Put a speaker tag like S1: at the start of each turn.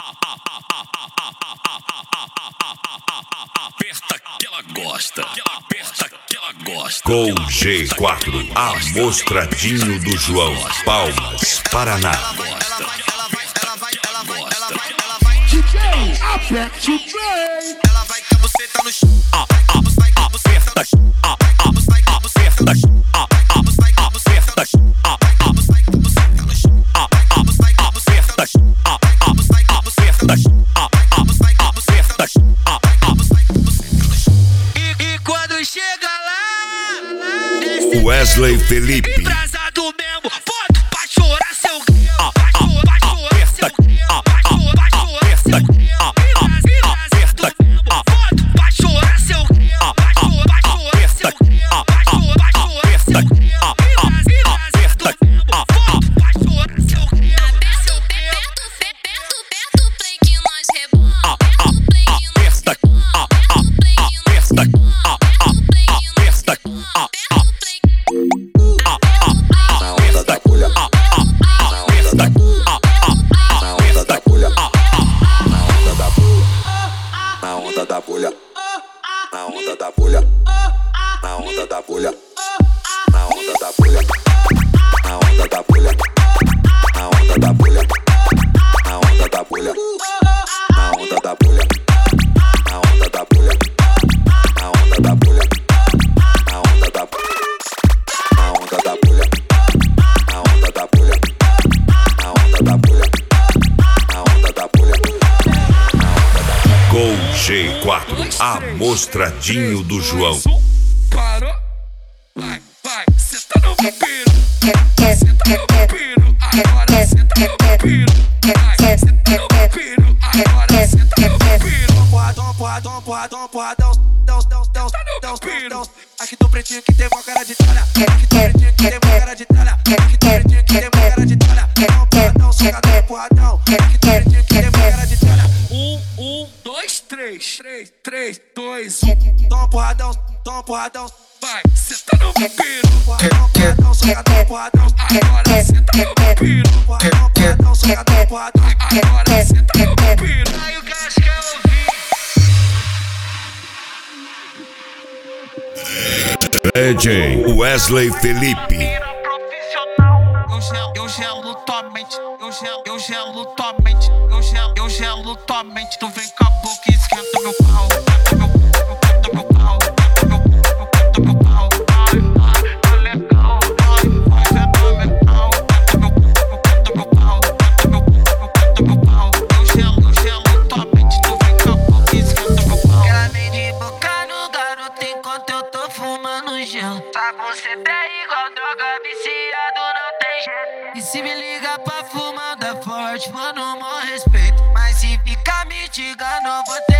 S1: Aperta que ela gosta. Aperta que ela gosta.
S2: Com G4, Amostradinho do João, Palmas, Paraná.
S3: Ela vai com a buceta no chão. E quando chega lá,
S2: Wesley Felipe.
S3: embrasado mesmo, boto pra chorar seu pra chorar seu pra chorar seu
S4: Na onda da bolha, na onda da bolha, na onda da bolha, na onda da bolha, na onda da bolha, na onda da bolha, na onda da bolha, na onda da bolha, na onda da bolha, na onda da bolha, na onda da bolha, na onda da bolha, na onda da bolha, na onda da bolha.
S2: Com G4, Amostradinho do João.
S1: Parou, vai, cê tá no piro, cê tá no piro, agora cê tá no piro, vai, cê tá no piro, agora cê tá no piro.
S3: Aqui do pretinho que tem uma cara de talha, aqui do pretinho que tem uma cara de talha, aqui do pretinho que tem uma cara de talha, porradão, socadão, porradão, aqui do pretinho que tem uma cara de talha.
S1: 2, 3, 3, 2,
S3: Toma porradão,
S1: vai, cê tá no piro,
S3: porradão, socadão, porradão,
S1: agora cê tá no piro,
S3: porradão, socadão, porradão,
S1: agora cê tá no piro.
S3: aí o gás quer ouvir.
S2: DJ Wesley Felipe.
S3: Eu gelo tua mente, eu gelo tua mente, eu gelo tua mente. Tu vem com a boca e esquenta meu pau, esquenta meu pau, esquenta meu pau. Ai, tá legal, vai sentar meu pau, esquenta meu pau, esquenta meu pau. Eu gelo tua mente, tu vem com a boca e esquenta meu pau. Ela vem de boca no garoto enquanto eu tô fumando gelo. Tá com CD igual droga, viciado não tem jeito. E se me liga pra fumar da forte, mano, mó respeito. Mas se ficar me tigando, eu vou ter